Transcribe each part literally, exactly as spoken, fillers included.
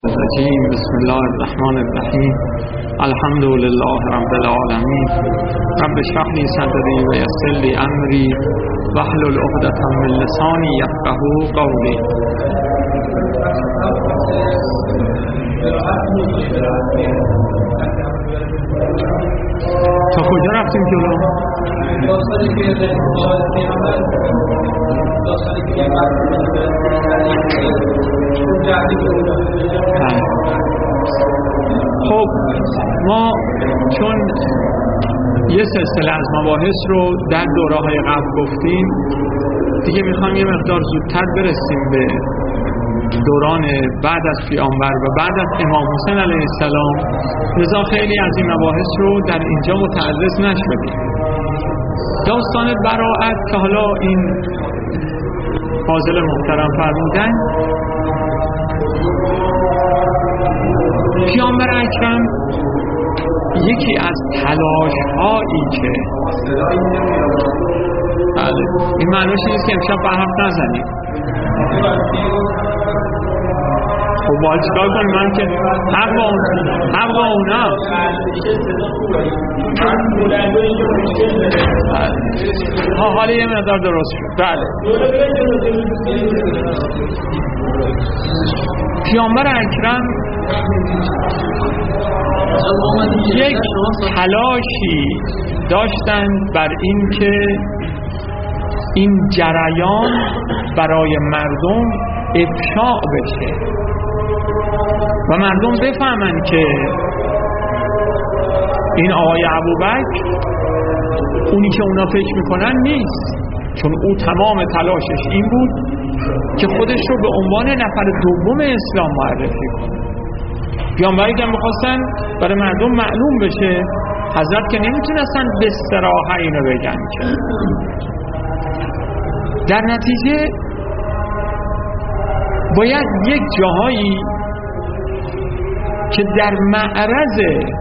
الرجیم. بسم الله الرحمن الرحیم. الحمد لله رب العالمین. رب اشرح لی صدری و یسر لی امری واحلل عقدة من لسانی یفقهوا قولی. تا کجا رفتیم جلو؟ خب ما چون یه سلسله از مباحث رو در دوره‌های قبل گفتیم، دیگه میخوام یه مقدار زودتر برسیم به دوران بعد از پیامبر و بعد از امام حسین علیه السلام، لذا خیلی از این مباحث رو در اینجا متعرض نشدیم. داستان براءت که حالا این فاضل محترم فرمودن، پیامبر اکرم یکی از تلاش هایی که بله این معنیش نیست که امشب بر حرف نزنیم. خب باید چکار کنیم؟ من که حق با حق با اونا ها حالا یه مقدار درست شد. بله پیامبر اکرم یک تلاشی داشتند بر این که این جریان برای مردم افشاء بشه و مردم بفهمن که این آقای ابوبکر اونی که اونا فکر میکنن نیست، چون او تمام تلاشش این بود که خودش رو به عنوان نفر دوم اسلام معرفی کنه. پیامبری که میخواستن برای مردم معلوم بشه، حضرت که نمیتونستن به صراحت اینو بگن که در نتیجه باید یک جاهایی که در معرض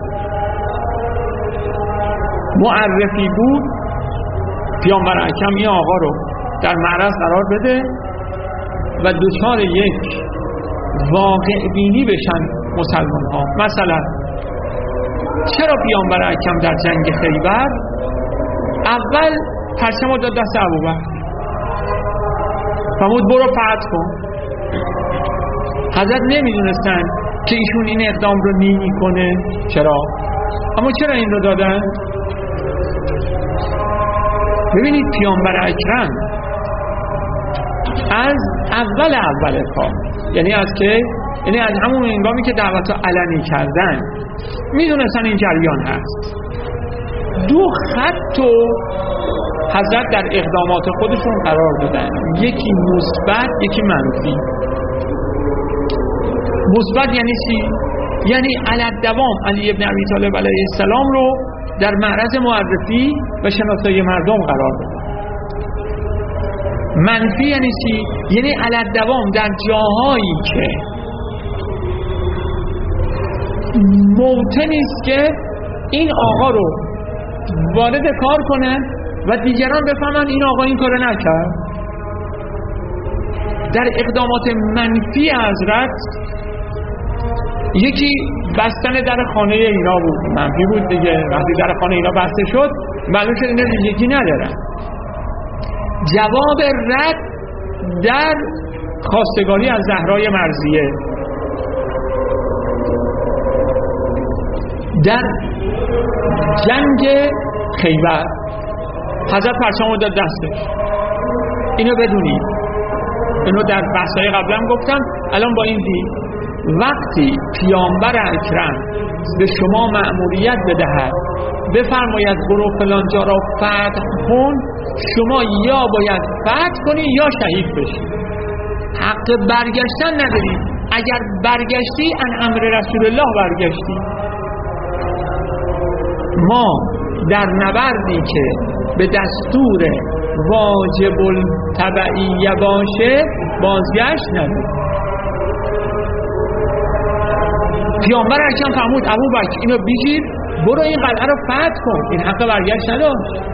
معرفی بود، پیامبر اکرم این آقا رو در معرض قرار بده و دچار یک واقع بینی بشن مسلمان ها. مثلا چرا پیامبر اکرم در جنگ خیبر اول پرچم رو داد دست ابوبکر، فرمود برو فتح کن؟ حضرت نمیدونستن که ایشون این اقدام رو نمی کنه. چرا؟ اما چرا این رو دادن؟ ببینید پیامبر اکرم از اول اول کار، یعنی از که یعنی از همون هنگامی که دعوت رو علنی کردن میدونستن این جریان هست. دو خط و حضرت در اقدامات خودشون قرار دادن، یکی مثبت یکی منفی. مثبت یعنی چی؟ یعنی علالدوام علی ابن ابی طالب علیه السلام رو در معرض معرفی و شناسایی مردم قرار دادن. منفی یعنی چی؟ یعنی علالدوام در جاهایی که موطنی است که این آقا رو وارد کار کنه و دیگران بفهمن این آقا این کارو نکرد. در اقدامات منفی حضرت یکی بستن در خانه اینا بود، منفی بود دیگه. وقتی در خانه اینا بسته شد معلوم شد اینا یکی ندارن. جواب رد در خواستگاری از زهرای مرضیه، در جنگ خیبر حضرت پرچم رو داد دستش. اینو بدونید، اینو در بحث‌های قبلا گفتم، الان با این دید وقتی پیامبر اکرم به شما مأموریت بدهد بفرماید برو فلان جا را فتح کن، شما یا باید فتح کنی یا شهید بشی. حق برگشتن نداری. اگر برگشتی ان امر رسول الله برگشتی. ما در نبردی که به دستور واجب التبعیه باشه بازگشت نداری. پیامبر اکرم فرمود ابوبکر اینو بگیر برو این قلعه رو فتح کن، این حق برگشت نداشت.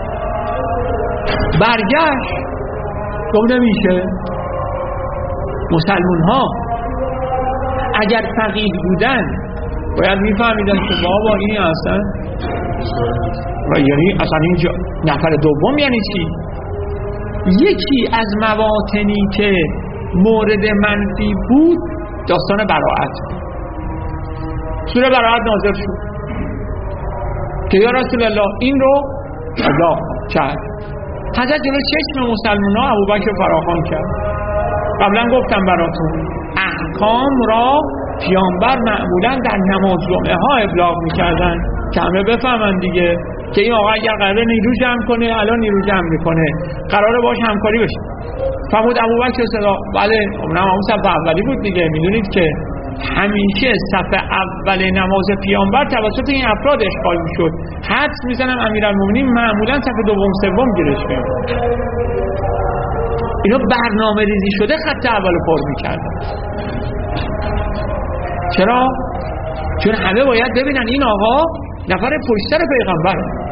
برگشت گفت نمیشه. مسلمون ها اگر فقیه بودن باید میفهمیدن که بابا این اصلا و یعنی اصلا اینجا نفر دوم یعنی چی؟ یکی از مواطنی که مورد منفی بود داستان براءت. سوره براءت نازل شد که یا رسول الله این رو ادا کرد. حضرت جلو چشم مسلمان ها ابوبکر فراخوان کرد. قبلا گفتم براتون احکام را پیامبر معمولا در نماز جمعه ها ابلاغ میکردن که همه بفهمن دیگه که این آقا اگر قراره نیرو جمع کنه الان نیرو جمع میکنه، قراره باش همکاری بشه. فرمود ابوبکر صدا بله اونم همون صف اولی بود دیگه. میدونید که همیشه صف اول نماز پیامبر توسط این افراد اشغال میشد. حدس میزنم امیرالمومنین معمولا صف دوم سوم گیرش میاد. اینا برنامه ریزی شده خط اول پر میکردن. چرا؟ چون همه باید ببینن این آقا نفر پشتر پیغمبر.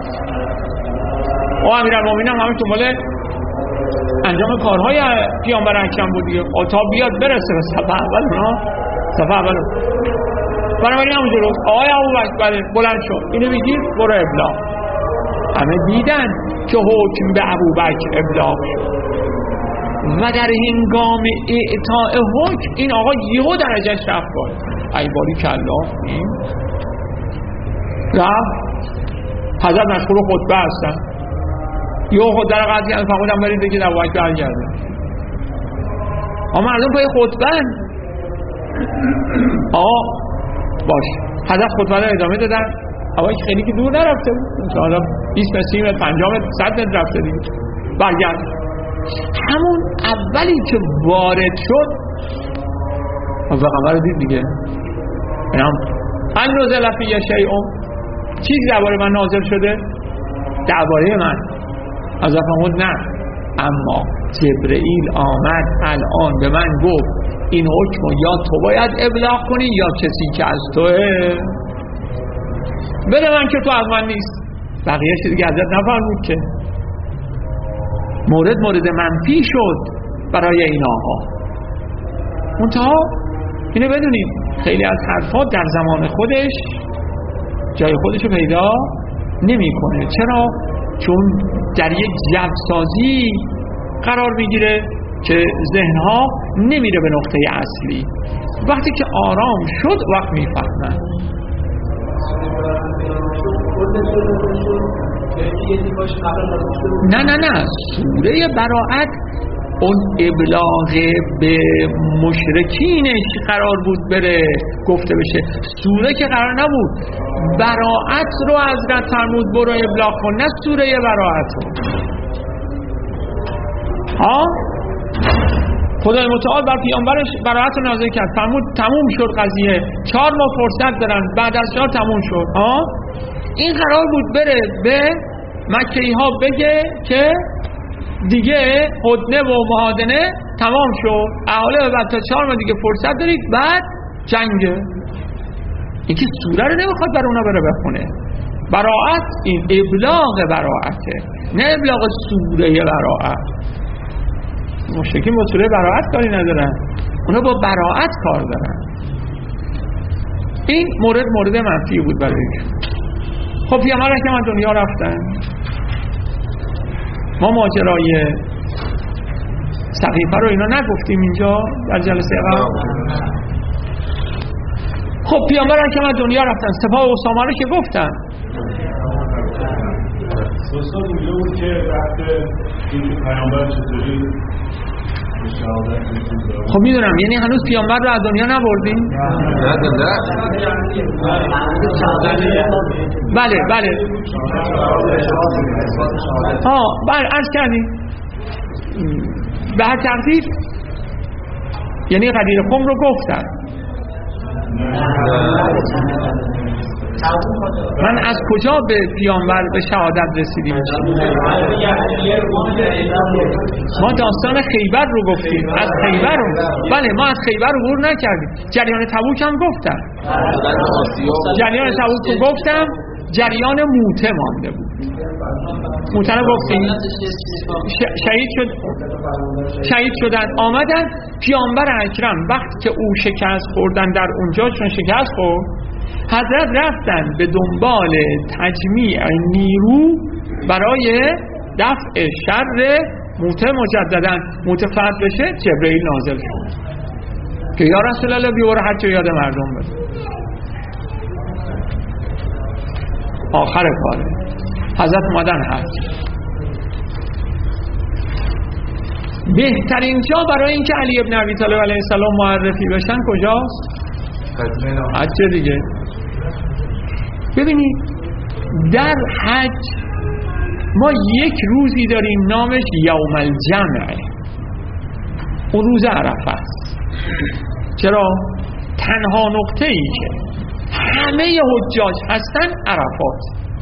او امیرالمومنین هم همین دنبال انجام کارهای پیامبر اکرم بود دیگه. تا بیاد برسه به صف اول اونا صف اول. بنابراین همونجور آقای ابوبکر بله بلند شد اینو بگیر برو ابلاغ. همه دیدن که حکم به ابوبکر ابلاغ شد و در هنگام اعطاء حکم این آقا یهو درجهش رفت بالا. ای باری کلا این رفت حضرت مشغول خطبه هستن یهو خود در قضیه از فرمودن برید بگید ابوبکر برگرده. اما مردم پای خطبه آقا باش حضرت خطبه رو ادامه دادن. ابوبکر خیلی که دور نرفته بود حالا بیست متر سی متر پنجاه متر صد متر رفته دیگه. برگرد همون اولی که وارد شد پیغمبر رو دید دیگه. اینم ان نزل فی شیء چیزی درباره من نازل شده درباره من. از فرمود نه اما جبرئیل آمد الان به من گفت این حکم یا تو باید ابلاغ کنی یا کسی که از توه. بده من که تو از من نیست. بقیه چیزی دیگه حضرت نفرمود که مورد مورد منفی شد برای این آقا. منتها اینو بدونید خیلی از حرفات در زمان خودش جای خودشو پیدا نمیکنه. چرا؟ چون در یک جو سازی قرار میگیره که ذهنها نمیره به نقطه اصلی. وقتی که آرام شد وقت میفهمن. نه نه نه سوره براءت اون ابلاغ به مشرکینش قرار بود بره گفته بشه. سوره که قرار نبود. براءت رو حضرت فرمود برو ابلاغ کن نه سوره براءت رو. ها خدای متعال بر پیامبرش براءت رو نازل کرد. فرمود تموم شد قضیه. چهار ماه فرصت دارن بعد از چهار تموم شد. ها این قرار بود بره به مکه‌ای ها بگه که دیگه هدنه و مهادنه تمام شد. احاله بعد تا چهار ماه دیگه فرصت دارید بعد جنگه. این که سوره رو نمیخواد برای اونا بره بخونه. براءت این ابلاغ براءته نه ابلاغ سوره براءت. مشرکین با سوره براءت کاری ندارن. اونا با براءت کار دارن. این مورد مورد منفی بود برای ایشون. خب پیامبر که من دنیا رفتن ما ماجرای سقیفه رو اینا نگفتیم اینجا در جلسه قبل. خب پیامبر که من دنیا رفتن سپاه اسامه رو که گفتن دوستان اینجا بود که وقت این پیامبر چطوری خب میدونم یعنی هنوز پیامبر رو از دنیا نبردیم؟ نه نه بله بله ها بله عرض کردیم به هر تقدیر یعنی قدیر قم رو گفتن. من از کجا به پیامبر به شهادت رسیدیم؟ ما داستان خیبر رو گفتیم. از خیبر رو بله ما از خیبر رو عبور نکردیم. جریان تبوک هم گفتم. جریان تبوک رو گفتم. جریان موته مانده بود. موتن گفتیم شهید شد شهید شدن آمدن پیامبر اکرم وقتی که او شکست خوردن در اونجا، چون شکست خورد، حضرت رفتن به دنبال تجمیع نیرو برای دفع شر موته مجددن. موته فتح بشه، جبرئیل نازل شد که یا رسول الله بیور هر چه یاد مردم بده. آخر کاره حضرت اومدن هست. بهترین جا برای اینکه علی ابن ابی طالب علیه السلام معرفی بشن کجاست؟ حج دیگه. ببینید در حج ما یک روزی داریم نامش یوم الجمع، اون روز عرفه است. چرا؟ تنها نقطه ای که همه حجاج هستن عرفات.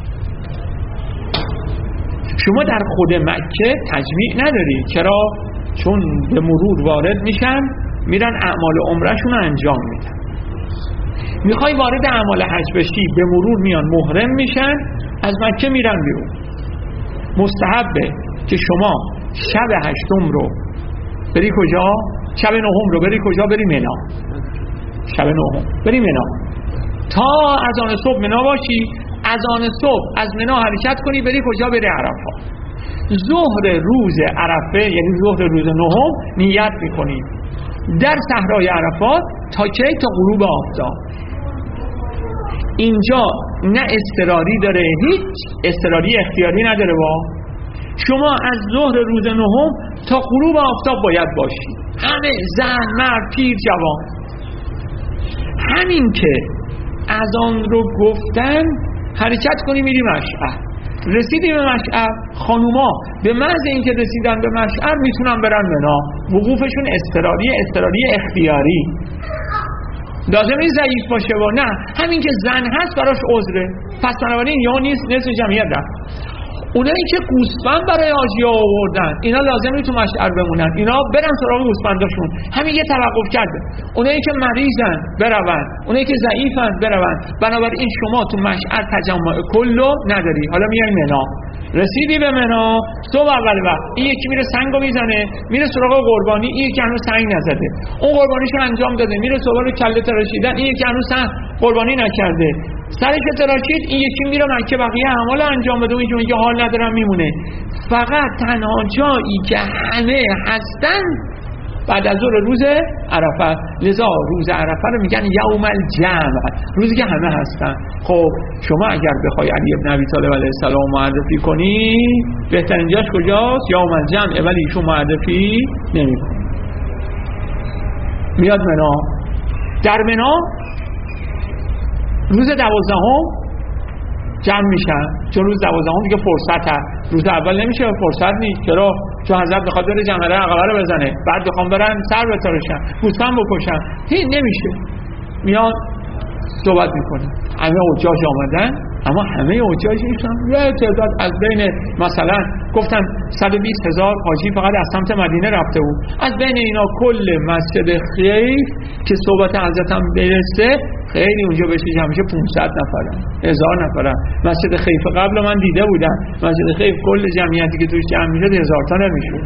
شما در خود مکه تجمیع نداری. چرا؟ چون به مرور وارد میشن، میرن اعمال عمرهشون رو انجام میدن. میخوای وارد اعمال حج بشی، به مرور میان محرم میشن، از مکه میرن بیرون. مستحبه که شما شب هشتم رو بری کجا؟ شب نهم رو بری کجا؟ بری منا. شب نهم بری منا تا از آن صبح منا باشی. از آن صبح از منا حرکت کنی بری کجا؟ بری عرفات. ظهر روز عرفه یعنی ظهر روز نهم نیت میکنی در صحرای عرفات تا کی؟ تا غروب آفتاب. اینجا نه اضطراری داره، هیچ اضطراری اختیاری نداره. با شما از ظهر روز نهم تا غروب آفتاب باید باشی، همه زن، مرد، پیر، جوان. همین که از آن رو گفتن حرکت کنی میری مشعر. رسیدی به مشعر، خانوما به محض اینکه رسیدن به مشعر میتونن برن منا. وقوفشون اضطراری اضطراری اختیاری، لازم نیست ضعیف باشه و نه همین که زن هست براش عذره. پس بنابراین یا نیست نصف جمعیت رفت. اونایی که گوسفند برای حاجی‌ها آوردن اینا لازم نیست تو مشعر بمونن، اینا برن سراغ گوسفنداشون. همین یه توقف کرده. اونایی که مریضن برون، اونایی که ضعیفن برون. بنابراین شما تو مشعر تجمع کلو نداری. حالا میای منا، رسیدی به منا صبح اول وقت این یکی میره سنگو میزنه میره سراغ قربانی، این یکی هنوز سنگ نزده اون قربانیشو انجام داده، میره سراغ کله تراشیدن، این یکی هنوز قربانی نکرده سرش تراشید، این یکی میره مکه بقیه اعمال انجام بده، اون یکی حال ندارم میمونه. فقط تنها جایی که همه هستن بعد از ظهر روز عرفه. لذا روز عرفه رو میگن یوم الجمع، روزی که همه هستن. خب شما اگر بخوای علی ابن ابی طالب علیه السلام معرفی کنی بهترین جاش کجاست؟ یوم الجمع. ولی ایشون معرفی نمیکنه، میاد منا. در منا روز دوازدهم جمع میشن، چون روز دوازدهم دیگه فرصت هست. روز اول نمیشه، فرصت نیست. چرا؟ چون حضرت بخواد بره جمره عقبه رو بزنه، بعد بخوام برن سر بتراشن، گوسفند بکشن، هیچ نمیشه. میاد صحبت میکنه. همه حجاج آمدن، اما همه حجاج نیستن. یه تعداد از بین مثلا گفتن صد و بیست هزار حاجی فقط از سمت مدینه رفته بود. از بین اینا کل مسجد خیف که صحبت حضرت هم برسه خیلی اونجا بشه جمع میشه پانصد نفرن، هزار نفرن. مسجد خیف قبل من دیده بودم، مسجد خیف کل جمعیتی که توش جمع میشد هزار تا نمیشد.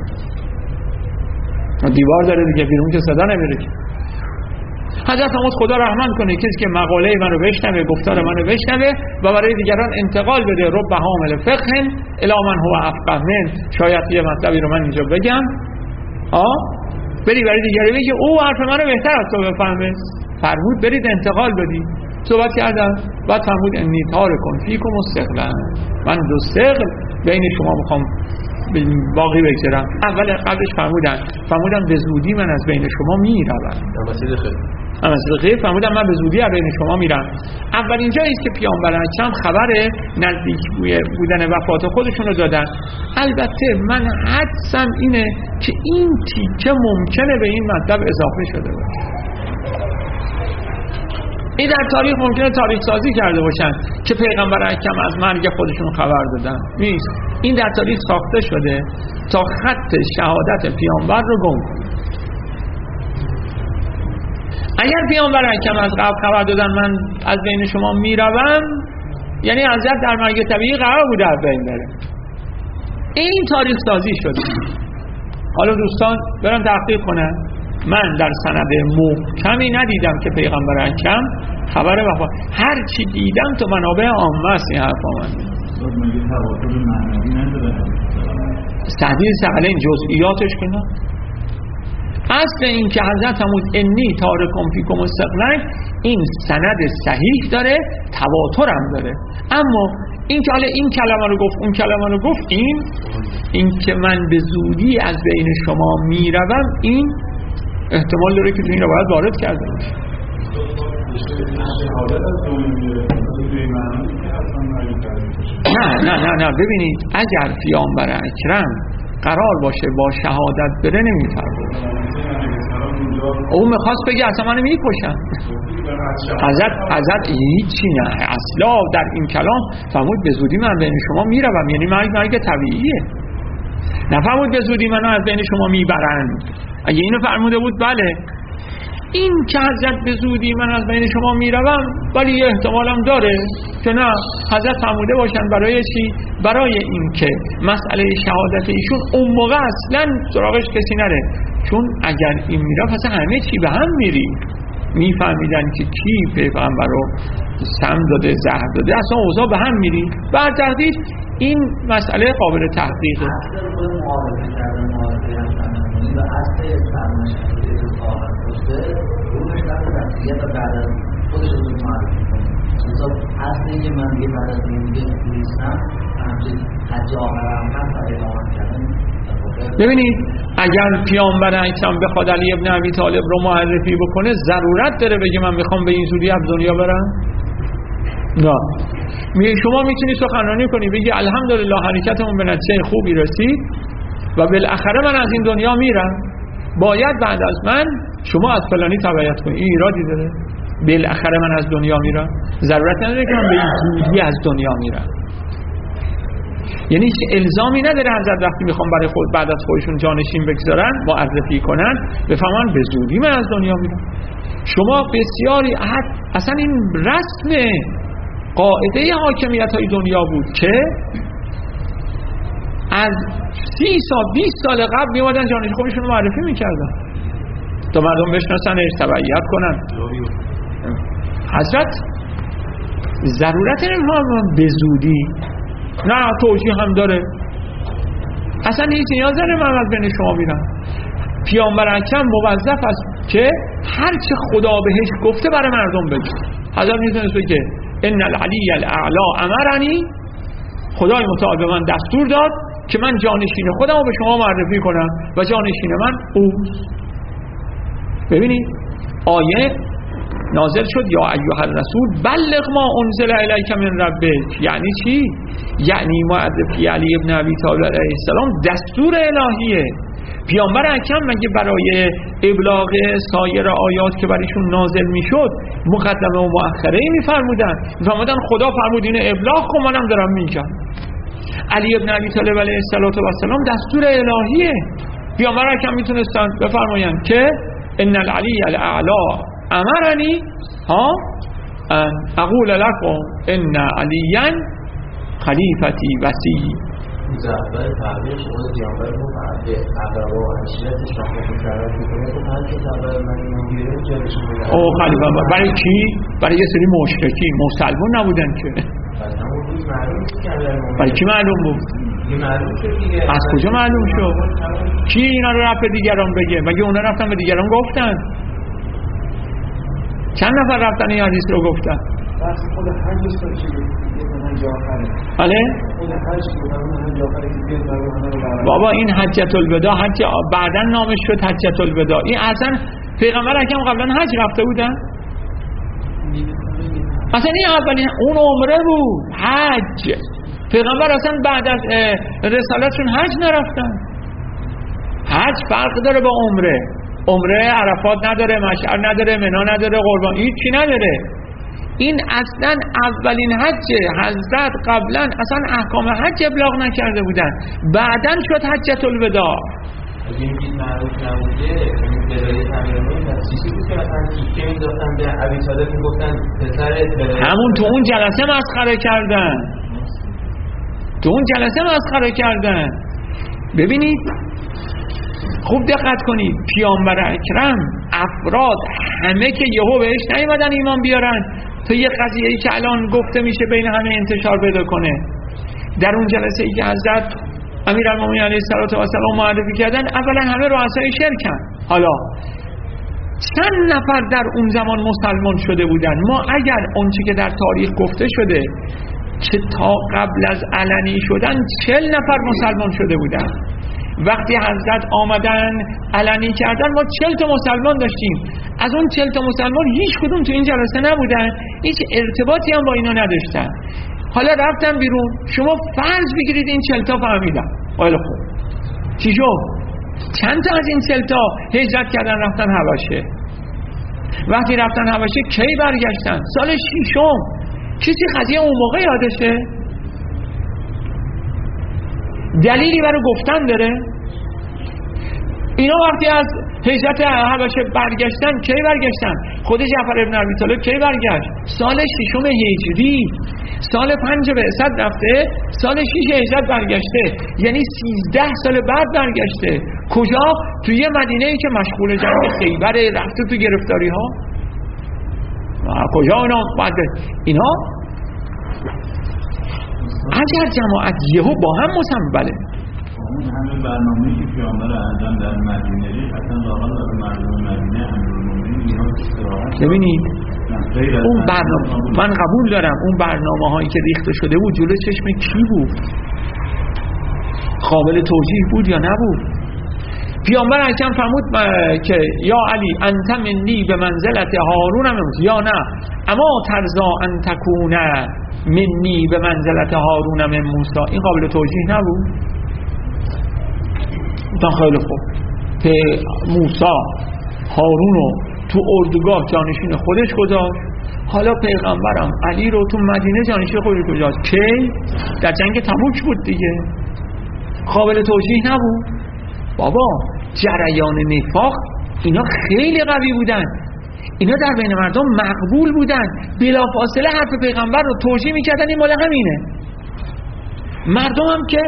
دیوار داره دیگه، بیرون که صدا نمیره. حضرت فرمود خدا رحمت کنه کسی که مقاله منو بشنوه، گفتار منو بشنوه و برای دیگران انتقال بده. رب حامل فقه الی من هو افقه من. شاید یه مطلبی رو من اینجا بگم، آ بری برای دیگری بگی او حرف منو بهتر از تو بفهمه. فرمود برید انتقال بدید. صحبت کردم بعد فرمود انی تارکم فیکم الثقل، من دو ثقل بین شما میخوام باقی بگذارم. اول قبلش فرمودن فرمودن به زودی من از بین شما میروم. مسجد خیف مسجد خیف فرمودن من به زودی از بین شما میرم. اولین جایی است که پیامبر اکرم خبر نزدیک بودن وفات خودشون رو دادن. البته من حدسم اینه که این تیکه ممکنه به این مطلب اضافه شده باشه. این در تاریخ ممکنه تاریخ سازی کرده باشن که پیغمبر اکرم از مرگ خودشون خبر دادن. نیست، این در تاریخ ساخته شده تا خط شهادت پیامبر رو گم کنه. اگر پیامبر اکرم از قبل خبر دادن من از بین شما میروم، یعنی حضرت در مرگ طبیعی قرار بوده از بین بره. این تاریخ سازی شده. حالا دوستان برن تحقیق کنن. من در سند محکمی ندیدم که پیغمبر اکرم خبر وفات. هر چی دیدم تو منابع عامه است. این حرفا من تحدید ثقلین جزئیاتش کنم. اصل این که حضرت فرمود انی تارکم فیکم الثقلین این سند صحیح داره، تواتر هم داره. اما این که حالا این کلمه رو گفت اون کلمه رو گفت، این این که من به زودی از بین شما میروم، این احتمال داره که تو این رو باید وارد کرده باشه. نه نه نه نه ببینید اگر پیامبر اکرم قرار باشه با شهادت بره نمیفرمونه. او میخواست بگه اصلا منو میکشن. حضرت حضرت هیچی نه اصلا در این کلام فرمود به زودی من بین شما میروم، یعنی مرگ مرگ طبیعیه. نفرمود به زودی منو از بین شما میبرند. اگه اینو فرموده بود بله. این که حضرت به زودی من از بین شما میروم ولی یه احتمالم داره که نه حضرت فرموده باشن. برای چی؟ برای این که مسئله شهادت ایشون اون موقع اصلا سراغش کسی نره، چون اگر این میرفت اصلا همه چی به هم میری، میفهمیدن که کی پیغمبر رو سم داده زهر داده، اصلا اوضاع به هم میری. بعد تحقیق این مسئله قابل تحقیقه. و اصل فرمایشات خواهد باشه روش در وصیت و بعد از خودش رو معرفی کنه. حساب اصل اینکه من دیگه بعد از این دیگه نیستم همچنین حج آخرم هم برای اعلام کردن. ببینید اگر پیامبر اکرم بخواد علی ابن ابی طالب رو معرفی بکنه ضرورت داره بگه من میخوام به این زودی از دنیا برم؟ نه. می شما میتونی سخنرانی کنی بگی الحمدلله حرکتمون به نتیجه خوبی رسید و بالاخره من از این دنیا میرم، باید بعد از من شما از فلانی تبعیت کنید. این ایرادی داره؟ بالاخره من از دنیا میرم، ضرورت نداره که من به این زودی از دنیا میرم. یعنی هیچ الزامی نداره حضرت وقتی میخوام برای خود بعد از خودشون جانشین بگذارن معرفی کنن بفهمن به زودی من از دنیا میرم. شما بسیاری اصلا این رسم قاعده حاکمیت های دنیا بود که از سی سال بیست سال قبل میومدن جانشین خودشون رو معرفی میکردن تا مردم بشناسنش تبعیت کنن. حضرت ضرورت نمیفهمن به زودی، نه توجیه هم داره، اصلا هیچ نیاز داره من از بین شما میرم. پیامبر اکرم موظف است که هر چه خدا بهش گفته برای مردم بگه. حضرت میتونست بگه ان العلی الاعلی امرنی، خدای متعال به من دستور داد که من جانشین خودم رو به شما معرفی کنم و جانشین من اوست. ببینید آیه نازل شد یا ایها الرسول بلغ ما انزل الیک من ربک. یعنی چی؟ یعنی معرفی علی ابن ابی طالب علیه السلام دستور الهیه. پیامبر اکرم مگه برای ابلاغ سایر آیات که برایشون نازل میشد مقدمه و مؤخره میفرمودن؟ میفرمودن خدا فرمود اینو ابلاغ کن، منم دارم میگم. علی ابن ابی طالب علیه السلام دستور الهیه. پیامبر اکرم میتونستن بفرمایند که ان العلی الاعلی امرنی ها ان اقول لكم ان علیا خلیفتی وصی. زعبه تعبیر شما دیانبر رو فرده اقربا و عشیرت شما مکرر میکنه که هر که زعبه من اینو بیره جلشون بگرد او خلیفه برای کی؟ برای یه سری مشرکی مسلمان نبودن که برای کی معلوم بود؟ از کجا معلوم شد؟ کی اینا رو رفت به دیگران بگه؟ مگه اونا رفتن به دیگران گفتن؟ چند نفر رفتن این حدیث رو گفتن؟ بس خود حج است که من جا آخره. بله؟ خود حج من جا آخره که بیاد برای بابا این حجت الوداع حج بعداً نامش شد حجت الوداع. این اصلا پیغمبر اکرم قبلا حج رفته بودن؟ اصلا این اولین اون عمره بود حج. پیغمبر اصلا بعد از رسالتشون حج نرفتن. حج فرق داره با عمره. عمره عرفات نداره، مشعر نداره، منا نداره، قربان هیچی نداره. این اصلا اولین حج حضرت قبلا اصلا احکام حج ابلاغ نکرده بودن، بعدن شد حجت الوداع. اگه این دید معروف نبوده این بلای تمیرمون تفسیسی بود که مثلا تیکه میداختن به ابی طالب میگفتن پسرت بلای همون تو اون جلسه مسخره کردن. تو اون جلسه مسخره کردن. ببینید خوب دقت کنید، پیامبر اکرم افراد همه که یهو بهش نیومدن ایمان بیارن تو یه قضیه‌ای که الان گفته میشه بین همه انتشار پیدا کنه. در اون جلسه ای که حضرت امیرالمومنین علیه السلام معرفی کردن، اولا همه رؤسای شرکن. حالا چند نفر در اون زمان مسلمان شده بودن؟ ما اگر اون چی که در تاریخ گفته شده که تا قبل از علنی شدن چهل نفر مسلمان شده بودن، وقتی حضرت آمدن علنی کردن ما چهل تا مسلمان داشتیم. از اون چهل تا مسلمان هیچ کدوم تو این جلسه نبودن، هیچ ارتباطی هم با اینا نداشتن. حالا رفتن بیرون، شما فرض بگیرید این چهل تا فهمیدن. خیلی خوب، چی شد؟ چند تا از این چهل تا هجرت کردن رفتن حبشه. وقتی رفتن حبشه کی برگشتن؟ سال ششم. کسی قضیه اون موقع یادشه؟ دلیلی برای گفتن داره؟ اینا وقتی از هجرت حبشه برگشتن کی برگشتن؟ خود جعفر ابن ابی طالب کی برگشت؟ سال ششم هجری. سال پنج بعثت رفته، سال شش هجرت برگشته، یعنی سیزده سال بعد برگشته. کجا؟ توی یه مدینه‌ای که مشغول جنگ خیبر، رفته تو گرفتاری ها. کجا اینا؟ بعد اینا اگر جماعت یهو با هم مسنبله. اون همه برنامه‌ای که پیامبر اعظم در مدینه ریخت، اصلا لااقل برای مردم مدینه امیرالمومنین اینا استراحت. ببینید اون برنامه، من قبول دارم اون برنامه هایی که ریخته شده بود جلو چشم کی بود؟ قابل توجیه بود یا نبود؟ پیامبر اکرم فرمود که یا علی انت منی به منزلت هارون امروز، یا نه اما ترضا ان تکون منی به منزلت هارون من موسی. این قابل توجیه نبود؟ تا خیلی خوب که موسی هارونو تو اردوگاه جانشین خودش گذاشت، حالا پیغمبرم علی رو تو مدینه جانشین خودش گذاشت. کی؟ در جنگ تبوک بود دیگه. قابل توجیه نبود؟ بابا جریان نفاق اینا خیلی قوی بودن، اینا در بین مردم مقبول بودن، بلافاصله حرف پیغمبر رو توجیه میکردن این مال همینه. مردم هم که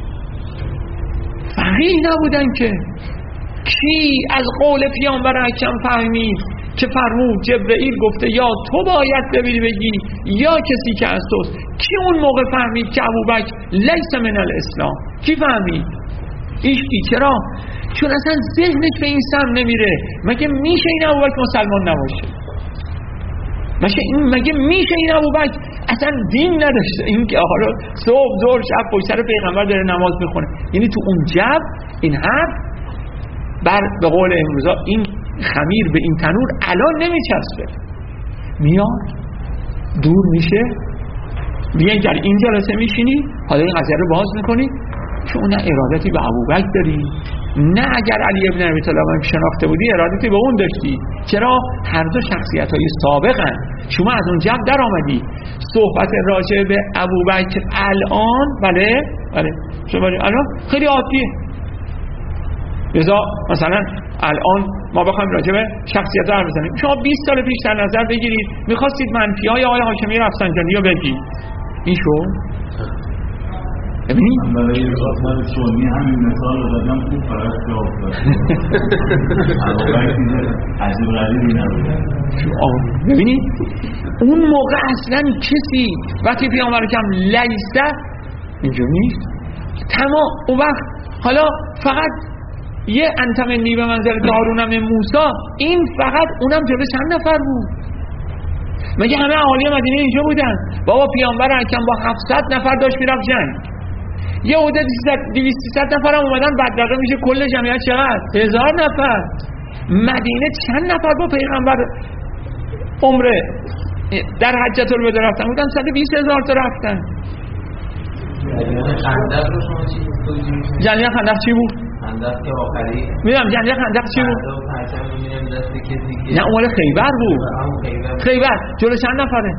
فقیه نبودن که. کی از قول پیامبر اکرم فهمید که فرمود جبرئیل گفته یا تو باید ببینی بگی یا کسی که از توست؟ کی اون موقع فهمید که ابوبکر لیس من الاسلام؟ کی فهمید؟ ایشکی. چرا؟ چون اصلا ذهنش به این سم نمیره. مگه میشه این ابوبکر مسلمان نباشه؟ مگه این مگه میشه این ابوبکر اصلا دین نداشته؟ این که حالا صبح ظهر شب پشت سر پیغمبر داره نماز میخونه. یعنی تو اون جو این حرف بر به قول امروزا این خمیر به این تنور الان نمیچسبه. میاد دور میشه، میگه در این جلسه میشینی حالا این قضیه رو باز میکنی چون نه ارادتی به ابوبکر داری، نه اگر علی ابن ابی طالب هم شناخته بودی ارادتی به اون داشتی. چرا؟ هر دو شخصیت‌های سابقن. شما از اون جمع در آمدی. صحبت راجع به ابوبکر الان بله بله شما الان خیلی عادیه. لذا مثلا الان ما بخوایم راجع به شخصیت حرف بزنیم، شما بیست سال پیش در نظر بگیرید می‌خواستید منفی‌های آقای هاشمی رفسنجانی رو بگید، این شو ببینید من برای اصلاح سنی همین مثال رو دادم خوب فرق جا افتاد. عجب غریبی نبود. ببینید اون موقع اصلا کسی وقتی پیامبر کم لیسه اینجور نیست تمام. اون وقت حالا فقط یه انتمنی به منزل هارون من موسی، این فقط اونم جلوی چند نفر بود؟ مگه همه اهالی مدینه اینجا بودن؟ بابا پیامبر اکرم با هفتصد نفر داشت میرفت جنگ، یه عده دویست سیصد نفر هم اومدن، بدرقه میشه کل جمعیت چقدر؟ هزار نفر. مدینه چند نفر با پیغمبر عمره در حجة الوداع رفتن بودن؟ صد و بیست هزار تا رفتن. جنگ خندق چی بود؟ خندق که آخری میدونم جنگ خندق چی بود؟ نه اول خیبر بود. خیبر جلو چند نفره؟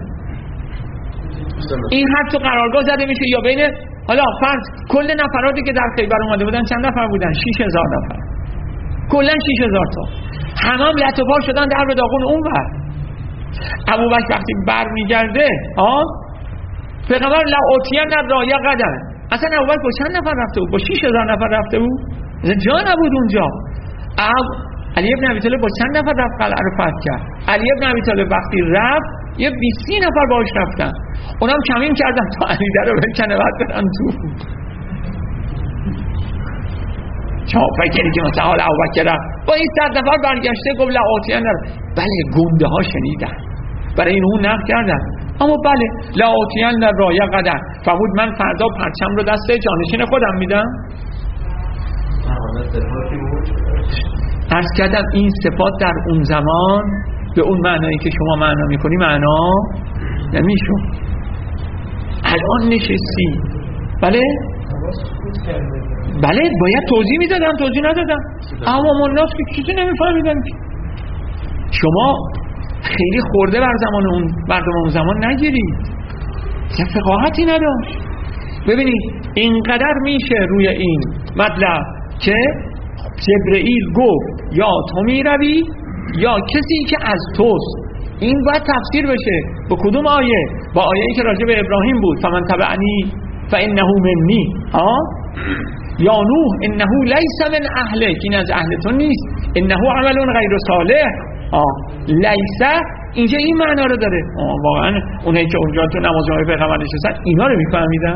این حد تو قرارگاه زده میشه یا بین حالا فرض کل نفراتی که در خیبر اومده بودن چند نفر بودن؟ شش هزار نفر. کلا شش هزار تا. همه هم لط و پار شدن در به داغون اون ور. ابوبکر وقتی برمیگرده ها پیغمبر لا اوتین رایه قدم اصلا ابوبکر با چند نفر رفته بود؟ با شش هزار نفر رفته بود؟ اصلا جا نبود اونجا. اب علی ابن ابی طالب با چند نفر رفت قلعه رو فتح کرد؟ علی ابن ابی طالب وقتی رفت یه بیست نفر باهاش رفتن، اونم کمین کردن تا علی در رو بکنه بعد برن تو. شما فکری که مثلا حال ابوبکر با این صد نفر برگشته گفت لآتین، بله گنده ها شنیدن، برای این اون نقد کردن، اما بله لآتین در رایه قدر فرمود من فردا پرچم رو دست جانشین خودم میدم. عرض کردم این صفات در اون زمان به اون معنایی که شما معنا میکنی معنا نمیشون. الان نشستی بله بله باید توضیح میدادم، توضیح ندادم، اما الناس که چیزی نمیفهمیدن. شما خیلی خورده بر زمان اون مردم اون زمان نگیرید، چه فقاهتی نداشت. ببینید اینقدر میشه روی این مطلب که جبرئیل گفت یا تو میروی یا کسی که از توست. این باید تفسیر بشه با کدوم آیه؟ با آیه‌ای که راجع به ابراهیم بود، فمن تبعنی فانه منی. ها یا نوح انه لیس من اهلک، این از اهل تو نیست، انه عمل غیر صالح. آه لیس اینجا این معنا رو داره. آه واقعا اونایی که اونجا تو نماز جمعه پیغمبر نشستن اینا رو میفهمیدن.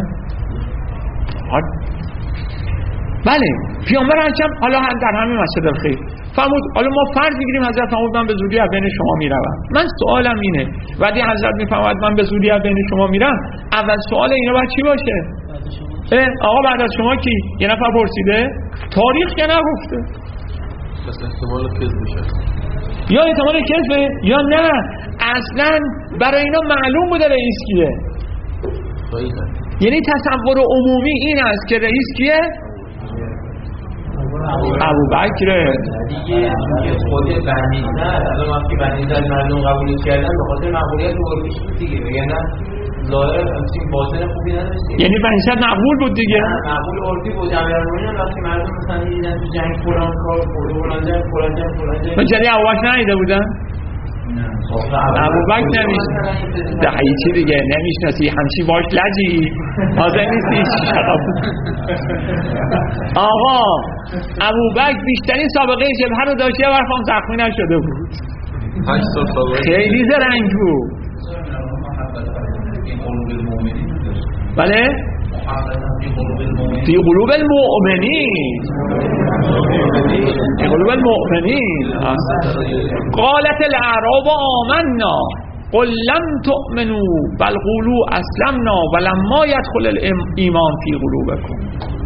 بله پیامبر اکرم حالا هم در همین مسجد الخیر فرمود حالا ما فرض میگیریم حضرت فرمود من به زودی از بین شما میروم. من سوالم اینه وقتی حضرت میفرماید من به زودی از بین شما میرم، اول سوال اینا باید چی باشه؟ آقا بعد از شما کی؟ یه نفر پرسیده؟ تاریخ که نگفته. پس احتمال کذب میشه یا احتمال کذبه یا نه اصلا برای اینا معلوم بوده رئیس کیه. یعنی تصور عمومی این است که رئیس کیه؟ ابوبکر. دیگه خود بنی نه الان وقتی بنی در مردم قبول کردن به خاطر مقبولیت عرفیش بود دیگه، وگرنه ظاهر همچین باطن خوبی نداشت. یعنی بنی صد مقبول بود دیگه، مقبول عرفی بود. امیرالمومنین وقتی مردم مثلا دیدن تو جنگ فلان کار خورده فلان جنگ فلان جنگ فلان جنگ مجری ابوبکر ندیده بودن؟ ابوبکر نمیشناسی ده چی دیگه نمیشناسی همچی باش لجی حاضر نیستی. آقا ابوبکر بیشترین سابقه جبهه رو داشت، یه وقت هم زخمی نشده بود، خیلی زرنگ بود. بله فی قلوب المؤمنین، فی قلوب المؤمنین. قالت الاعراب آمنا قل لم تؤمنوا بل قولوا اسلمنا ولما يدخل الایمان فی قلوبکم.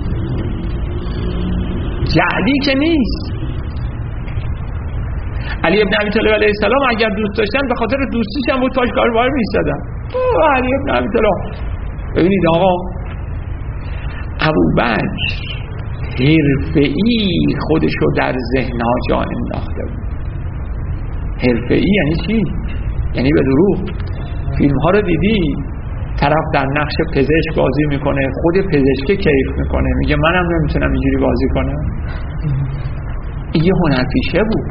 جعلی که نیست. علی ابن ابی طالب علیه السلام اگر دوست داشتن به خاطر دوستیش هم بود پاش کاربار می‌ایستادن. علی ابن ابی طالب ببینید آقا ابوبکر حرفه‌ای خودشو در ذهن‌ها جا انداخته بود. حرفه‌ای یعنی چی؟ یعنی به دروغ. فیلم‌ها رو دیدی طرف در نقش پزشک بازی میکنه، خود پزشک کیف میکنه، میگه منم نمیتونم اینجوری بازی کنم. این یه هنرپیشه بود،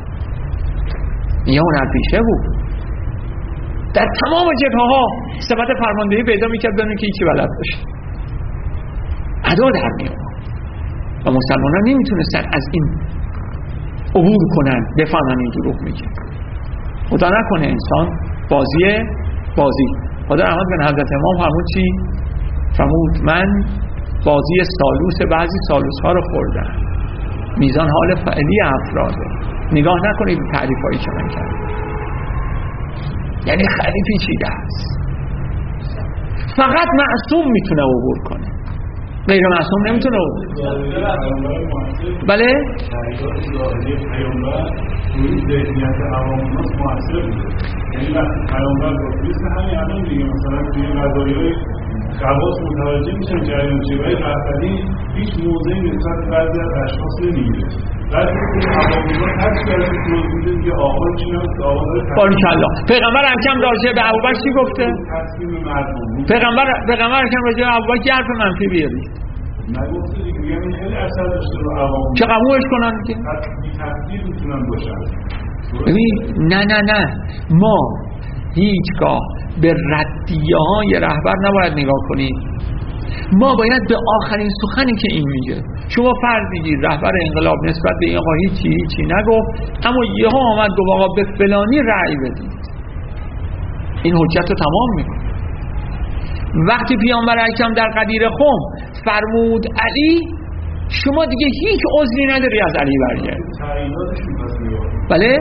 یه هنرپیشه بود. در تمام جبهه‌ها صفت فرماندهی پیدا میکرد بدون که هیچی بلد باشه، ادا در میاد و مسلمانان نمیتونستن از این عبور کنن، بفهمن این دروغ میگه. خدا نکنه انسان بازی بازی خدا رحمت کنه حضرت امام فرمود چی؟ فرمود من بازی سالوس بعضی سالوس ها رو خوردم. میزان حال فعلی افراده. نگاه نکنید تعریف هایی که من کردم، یعنی خیلی پیچیده است. فقط معصوم میتونه عبور کنه، غیر معصوم نمیتونه عبور کنه. بله؟ ذهنیت عوام الناس موثر بوده. یعنی وقتی پیامبر گفت مثل همین الان دیگه مثلا توی قضایای خواص متوجه میشن جریان چیزهای قهوه‌ای هیچ موضعی نسبت به بعضی از اشخاص نمیگیره. بعد این عوام الناس هر چی برای توضیح میده دیگه آقا چی هست آقا داره باریکالله. پیغمبر اکرم راجع به ابوبکر چی گفته؟ تصمیم مردم. پیغمبر پیغمبر اکرم راجع به ابوبکر حرف منفی بیاری. نگفته دیگه، میگم خیلی اثر داشته رو عوام. که قبولش کنن که تفسیر میتونن باشن. ببین نه نه نه ما هیچگاه به ردیه های رهبر نباید نگاه کنیم. ما باید به آخرین سخنی که این میگه، شما فرض بگیر رهبر انقلاب نسبت به این آقا هیچی هیچی نگفت، اما یهو آمد گفت آقا به فلانی رأی بدید، این حجت رو تمام میکنه. وقتی پیامبر اکرم در غدیر خم فرمود علی، شما دیگه هیچ عذری نداری از علی برگرد. بله؟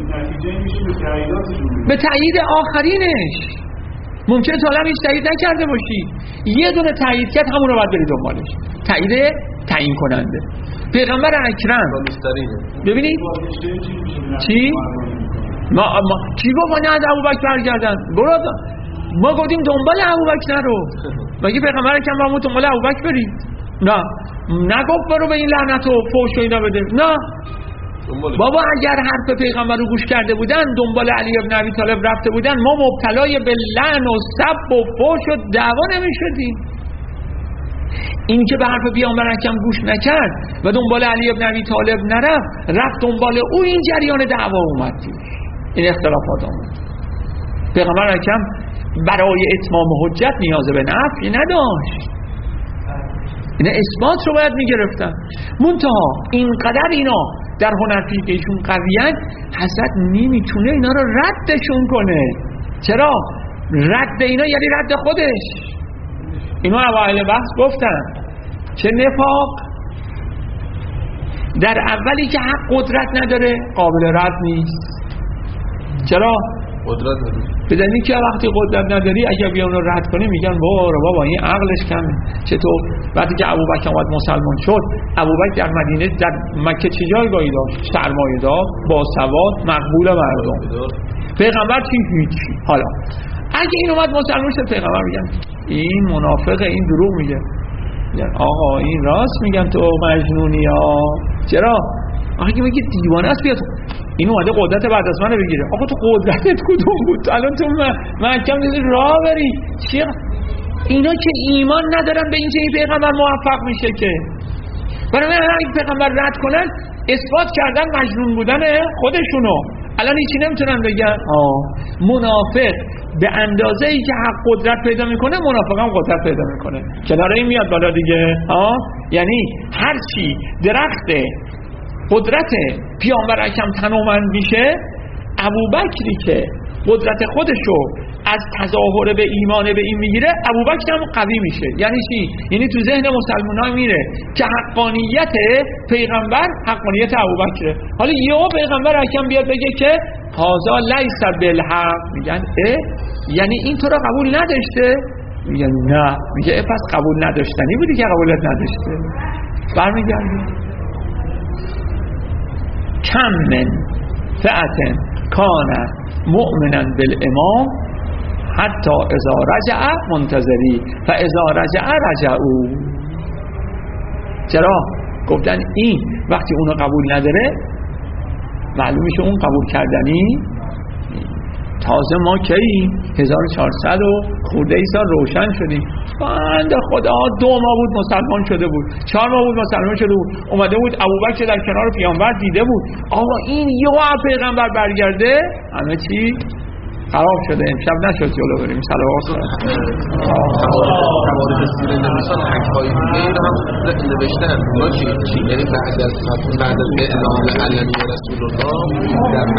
به تایید آخرینش ممکنه تا الان هیچ تایید نکرده باشی، یه دونه تایید کرد همون رو باید بری دنبالش. تایید تعیین کننده پیغمبر اکرم. ببینید چی؟ ما, ما کی گفت نه از ابوبکر برگردن؟ برو ما گفتیم دنبال ابوبکر رو، مگه پیغمبر اکرم با ما دنبال ابوبکر برید؟ نه نگفت برو به این لعنت و فوش و اینا بده. نه بابا اگر حرف پیغمبر رو گوش کرده بودن دنبال علی ابن ابی طالب رفته بودن، ما مبتلای به لعن و سب و فوش و دعوا نمیشدیم. این که به حرف پیامبر اکرم گوش نکرد و دنبال علی ابن ابی طالب نرفت، رفت دنبال او، این جریان دعوا اومد، این اختلافات اومد. پیغمبر اکرم برای اتمام حجت نیاز به نفی نداشت، این اثبات رو باید میگرفتن. منتها اینقدر اینا در هنرپیشه ایشون قویان، حضرت نمیتونه اینا رو ردشون کنه. چرا؟ رد اینا یعنی رد خودش. اینا اوایل بحث گفتن چه نفاق در اولی که حق قدرت نداره قابل رد نیست. چرا؟ قدرت نداری. بدونی که وقتی قدرت نداری اگه بیان رو رد کنی میگن بابا بابا این عقلش کمه. چطور؟ وقتی که ابوبکر اومد مسلمان شد، ابوبکر در مدینه در مکه چه جایگاهی داشت؟ سرمایه‌دار، باسواد، مقبول مردم. پیغمبر چی هیچی. حالا اگه این اومد مسلمان شد، پیغمبر میگن این منافقه، این دروغ میگه. میگن آقا این راست میگن تو مجنونی ها. چرا؟ آخه که میگه دیوانه است بیاد این اومده قدرت بعد از منو بگیره. آقا تو قدرتت کدوم بود؟ الان تو محکم نیستی راه بری. چی؟ اینا که ایمان ندارن به اینکه این پیغمبر موفق میشه که. برای من اگه پیغمبر رد کنن اثبات کردن مجنون بودن خودشونو. الان هیچی نمیتونن بگن. آه منافق به اندازه ای که حق قدرت پیدا میکنه، منافق هم قدرت پیدا میکنه. کنار این میاد بالا دیگه. ها یعنی هر چی درخت قدرت پیامبر اکرم تنومند میشه، ابوبکری که قدرت خودشو از تظاهر به ایمان به این میگیره، ابوبکر هم قوی میشه. یعنی چی؟ یعنی تو ذهن مسلمان‌ها میره که حقانیت پیغمبر حقانیت ابوبکره. حالا یهو پیغمبر اکرم بیاد بگه که هذا لیس بالحق، میگن اه یعنی این تو را قبول نداشته؟ میگن نه. میگه پس قبول نداشتنی بودی که قبولت نداشته. برمیگردیم کم من فئة کان مؤمنا بالامام حتی اذا رجع منتظری فاذا رجع رجعوا. چرا؟ گفتن این وقتی اونو قبول نداره معلوم میشه اون قبول کردنی. تازه ما کی هزار و چهارصد و خورده ای سال روشن شدیم. بنده خدا دو ماه بود مسلمان شده بود، چهار ماه بود مسلمان شده بود، اومده بود ابوبکر در کنار پیامبر دیده بود آقا این یهو پیغمبر برگرده، همه چی خراب شده. امشب نشد جلو بریم. صلوات موارد سیر نویسان حکای دیگه هم نوشتن اونا چی؟ یعنی بعد از بعد از اعلام علمی رسول الله در